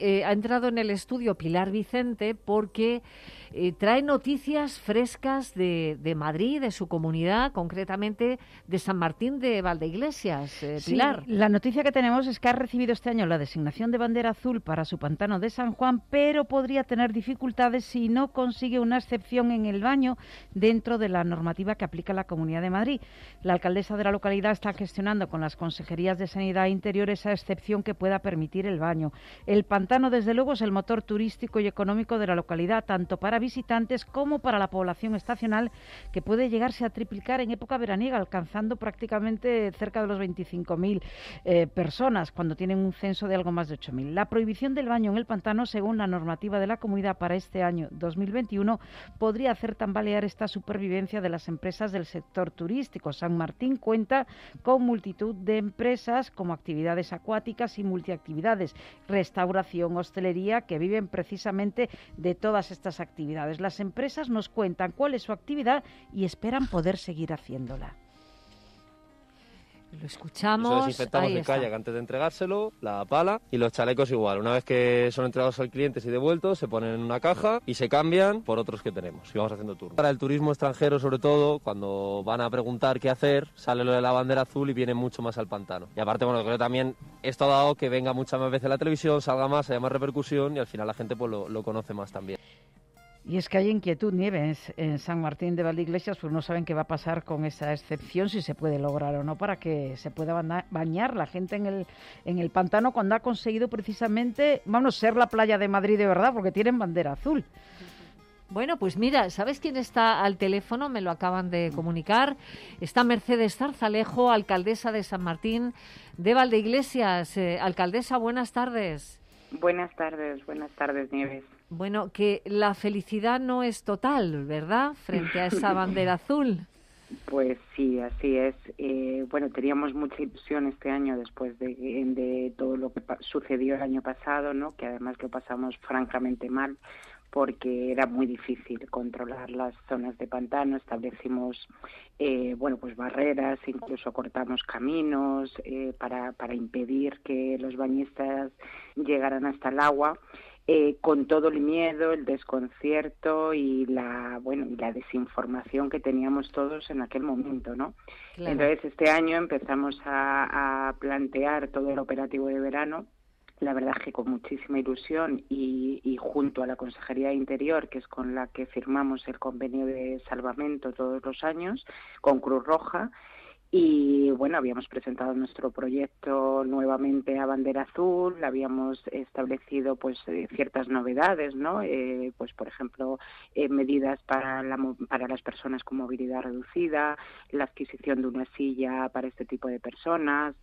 ha entrado en el estudio Pilar Vicente porque trae noticias frescas de Madrid, de su comunidad, concretamente de San Martín de Valdeiglesias. Pilar. Sí, la noticia que tenemos es que ha recibido este año la designación de bandera azul para su pantano de San Juan, pero podría tener dificultades si no consigue una excepción en el baño dentro de la normativa que aplica la Comunidad de Madrid. La alcaldesa de la localidad está gestionando con las consejerías de Sanidad e Interior esa excepción que pueda permitir el baño. El pantano, desde luego, es el motor turístico y económico de la localidad, tanto para visitantes como para la población estacional, que puede llegarse a triplicar en época veraniega, alcanzando prácticamente cerca de los 25.000 personas, cuando tienen un censo de algo más de 8.000. La prohibición del baño en el pantano, según la normativa de la comunidad para este año 2021, podría hacer tambalear esta supervivencia de las empresas del sector turístico. San Martín cuenta con multitud de empresas como actividades acuáticas y multiactividades, restauración, hostelería, que viven precisamente de todas estas actividades. Las empresas nos cuentan cuál es su actividad y esperan poder seguir haciéndola. Lo escuchamos. Eso desinfectamos el kayak antes de entregárselo, la pala y los chalecos igual. Una vez que son entregados al cliente y devueltos, se ponen en una caja y se cambian por otros que tenemos y vamos haciendo turnos. Para el turismo extranjero, sobre todo, cuando van a preguntar qué hacer, sale lo de la bandera azul y vienen mucho más al pantano. Y aparte, bueno, creo también esto ha dado que venga muchas más veces la televisión, salga más, haya más repercusión y al final la gente pues lo conoce más también. Y es que hay inquietud, Nieves, en San Martín de Valdeiglesias, pues no saben qué va a pasar con esa excepción, si se puede lograr o no, para que se pueda bañar la gente en el pantano cuando ha conseguido precisamente, vamos, ser la playa de Madrid de verdad, porque tienen bandera azul. Bueno, pues mira, ¿sabes quién está al teléfono? Me lo acaban de comunicar. Está Mercedes Zarzalejo, alcaldesa de San Martín de Valdeiglesias. Alcaldesa, buenas tardes. Buenas tardes, Nieves. Bueno, que la felicidad no es total, ¿verdad?, frente a esa bandera azul. Pues sí, así es. Bueno, teníamos mucha ilusión este año después de todo lo que sucedió el año pasado, ¿no? Que además lo pasamos francamente mal, porque era muy difícil controlar las zonas de pantano. Establecimos pues barreras, incluso cortamos caminos para impedir que los bañistas llegaran hasta el agua. Con todo el miedo, el desconcierto y la desinformación que teníamos todos en aquel momento, ¿no? Claro. Entonces, este año empezamos a plantear todo el operativo de verano, la verdad que con muchísima ilusión y junto a la Consejería de Interior, que es con la que firmamos el convenio de salvamento todos los años, con Cruz Roja. Y bueno, habíamos presentado nuestro proyecto nuevamente a bandera azul, habíamos establecido pues ciertas novedades, ¿no? Pues por ejemplo, medidas para las personas con movilidad reducida, la adquisición de una silla para este tipo de personas,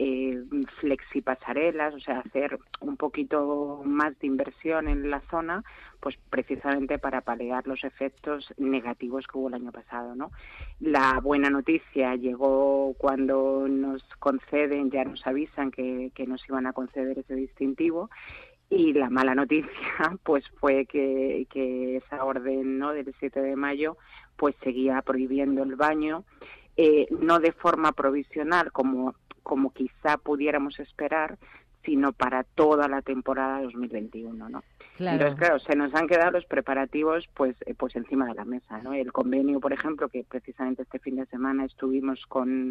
flexipasarelas, o sea, hacer un poquito más de inversión en la zona, pues precisamente para paliar los efectos negativos que hubo el año pasado, ¿no? La buena noticia llegó cuando nos conceden, ya nos avisan que nos iban a conceder ese distintivo, y la mala noticia pues fue que esa orden, ¿no?, del 7 de mayo pues seguía prohibiendo el baño, no de forma provisional como quizá pudiéramos esperar, sino para toda la temporada 2021, ¿no? Claro. Entonces, claro, se nos han quedado los preparativos pues encima de la mesa, ¿no? El convenio, por ejemplo, que precisamente este fin de semana estuvimos con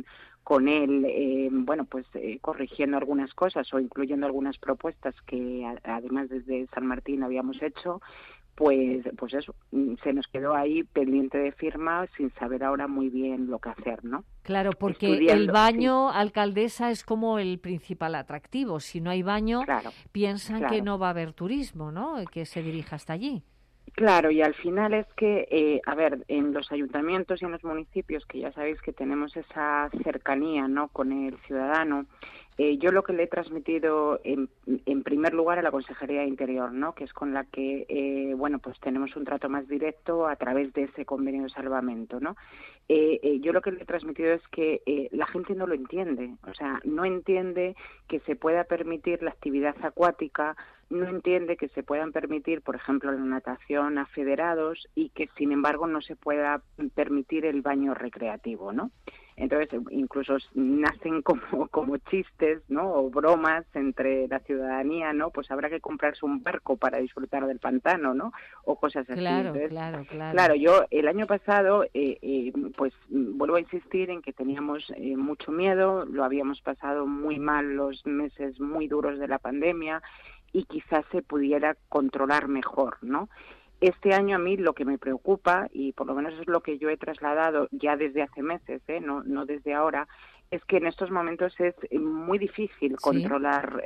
él, corrigiendo algunas cosas o incluyendo algunas propuestas que además desde San Martín habíamos hecho, pues eso, se nos quedó ahí pendiente de firma sin saber ahora muy bien lo que hacer, ¿no? Claro, porque el baño, sí, alcaldesa, es como el principal atractivo. Si no hay baño, claro, piensan que no va a haber turismo, ¿no?, que se dirija hasta allí. Claro, y al final es que, en los ayuntamientos y en los municipios, que ya sabéis que tenemos esa cercanía, ¿no?, con el ciudadano, yo lo que le he transmitido en primer lugar a la Consejería de Interior, ¿no?, que es con la que, pues tenemos un trato más directo a través de ese convenio de salvamento, ¿no? Yo lo que le he transmitido es que la gente no lo entiende, o sea, no entiende que se pueda permitir la actividad acuática, no entiende que se puedan permitir, por ejemplo, la natación a federados y que, sin embargo, no se pueda permitir el baño recreativo, ¿no? Entonces, incluso nacen como chistes, ¿no? O bromas entre la ciudadanía, ¿no? Pues habrá que comprarse un barco para disfrutar del pantano, ¿no? O cosas así. Claro, Entonces, claro. Claro, yo el año pasado, pues vuelvo a insistir en que teníamos mucho miedo, lo habíamos pasado muy mal los meses muy duros de la pandemia y quizás se pudiera controlar mejor, ¿no? Este año a mí lo que me preocupa, y por lo menos es lo que yo he trasladado ya desde hace meses, no desde ahora, es que en estos momentos es muy difícil controlar,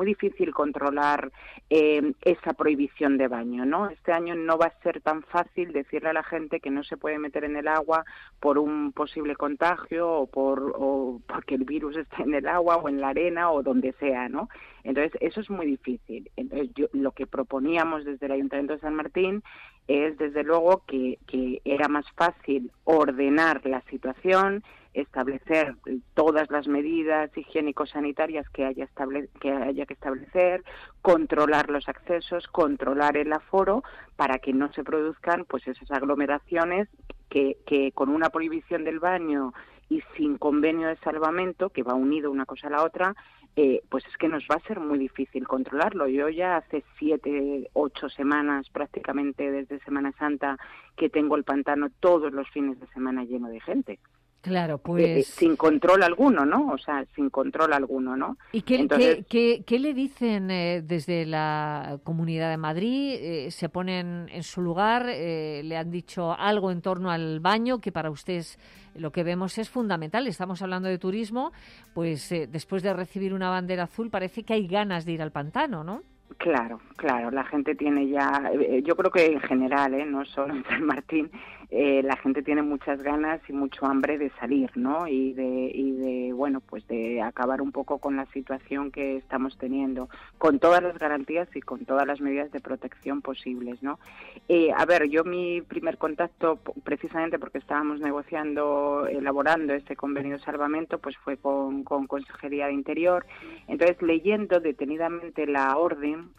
esa prohibición de baño, ¿no? Este año no va a ser tan fácil decirle a la gente que no se puede meter en el agua por un posible contagio o porque el virus está en el agua o en la arena o donde sea, ¿no? Entonces eso es muy difícil. Entonces lo que proponíamos desde el Ayuntamiento de San Martín es desde luego que era más fácil ordenar la situación, establecer todas las medidas higiénico-sanitarias que haya que establecer, controlar los accesos, controlar el aforo para que no se produzcan pues esas aglomeraciones que con una prohibición del baño y sin convenio de salvamento, que va unido una cosa a la otra, pues es que nos va a ser muy difícil controlarlo. Yo ya hace 7, 8 semanas, prácticamente desde Semana Santa, que tengo el pantano todos los fines de semana lleno de gente. Claro, pues... sin control alguno, ¿no? O sea, sin control alguno, ¿no? ¿Y qué le dicen desde la Comunidad de Madrid? ¿Se ponen en su lugar? ¿Le han dicho algo en torno al baño que para ustedes lo que vemos es fundamental? Estamos hablando de turismo, pues después de recibir una bandera azul parece que hay ganas de ir al pantano, ¿no? Claro, la gente tiene ya, yo creo que en general, no solo en San Martín, la gente tiene muchas ganas y mucho hambre de salir, ¿no? Y de bueno, pues de acabar un poco con la situación que estamos teniendo, con todas las garantías y con todas las medidas de protección posibles, ¿no? A ver, yo mi primer contacto, precisamente porque estábamos elaborando este convenio de salvamento, pues fue con Consejería de Interior. Entonces, leyendo detenidamente la orden,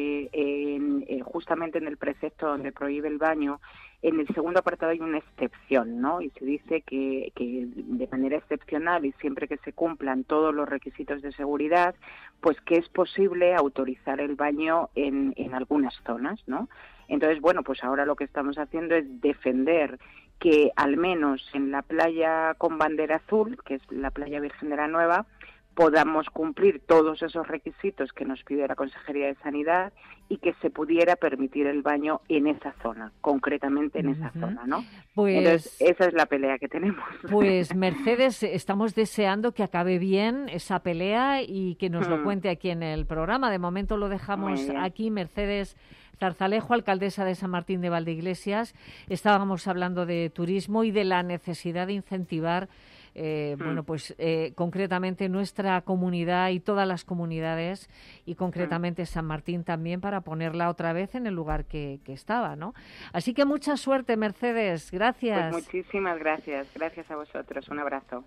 justamente en el precepto donde prohíbe el baño, en el segundo apartado hay una excepción, ¿no? Y se dice que de manera excepcional y siempre que se cumplan todos los requisitos de seguridad, pues que es posible autorizar el baño en algunas zonas, ¿no? Entonces, bueno, pues ahora lo que estamos haciendo es defender que al menos en la playa con bandera azul, que es la playa Virgen de la Nueva, podamos cumplir todos esos requisitos que nos pide la Consejería de Sanidad y que se pudiera permitir el baño en esa zona, concretamente en esa zona, ¿no? Pues, entonces, esa es la pelea que tenemos. Pues, Mercedes, estamos deseando que acabe bien esa pelea y que nos lo cuente aquí en el programa. De momento lo dejamos aquí. Mercedes Zarzalejo, alcaldesa de San Martín de Valdeiglesias. Estábamos hablando de turismo y de la necesidad de incentivar bueno, pues concretamente nuestra comunidad y todas las comunidades y concretamente San Martín también para ponerla otra vez en el lugar que estaba, ¿no? Así que mucha suerte, Mercedes. Gracias. Pues muchísimas gracias. Gracias a vosotros. Un abrazo.